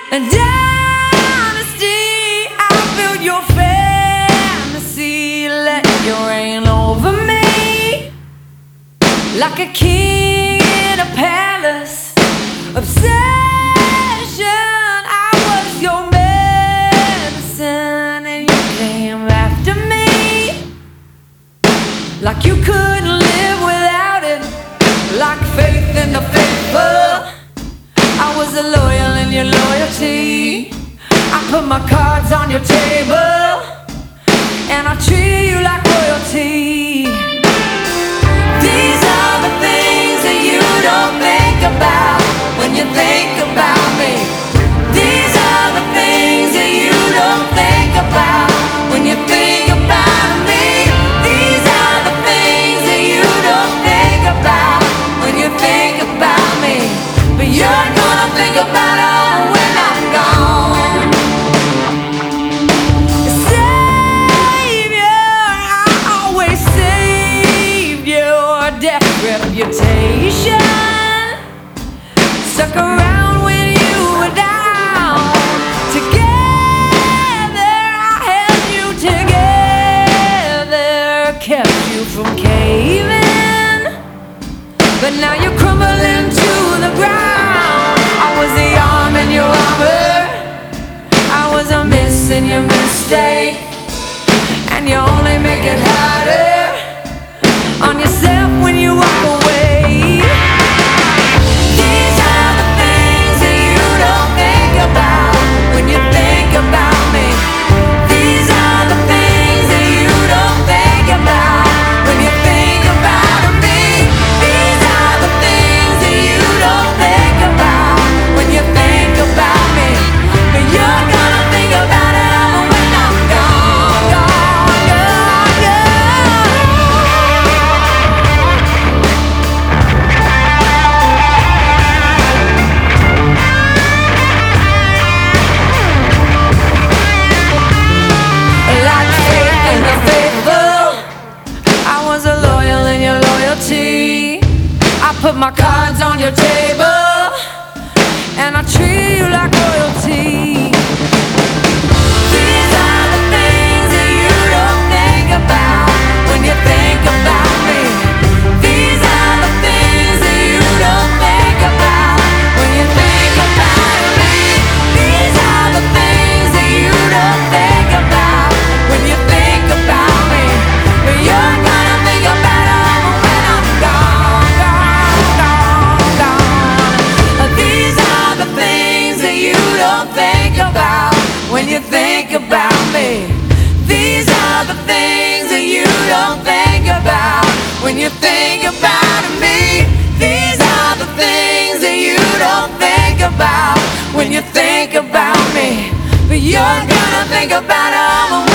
And honesty, I built your fantasy, let you reign over me like a king in a palace. Obsession, I was your medicine, and you came after me like you couldn't live without it, like faith in the faithful. I was loyal in your loyalty. I put my cards on your table, and I treat you like royalty. These are the things that you don't think about when you think about me. These are the things that you don't think about when you think about me. These are the things that you don't think about when you think about me. But you're gonna think about it when I'm gone. Savior, I always saved your death reputation. Stuck around when you were down. Together, I held you together, kept you from caving. But now you're crumbling to the ground. I was the arm in your armor, I was a miss in your mistake, and you only make it harder on yourself when you walk away. These are the things that you don't think about when you think about me. These are the things that you don't think about when you think about me. These are the things that you don't think about when you think about me. But you're gonna think about it when I'm gone, gone, gone, gone. Like faith in the faithful, I was loyal in your loyalty. I put my cards on your table, and I treat you like royalty. These are the things that you don't think about when you think about me. These are the things that you don't think about when you think about me. These are the things that you don't think about when you think about me. But you're gonna think about it when I'm gone, gone, gone, gone. These are the things that you don't think about when you think about me. These are the things that you don't think about when you think about me. These are the things that you don't think about when you think about me. But you're gonna think about them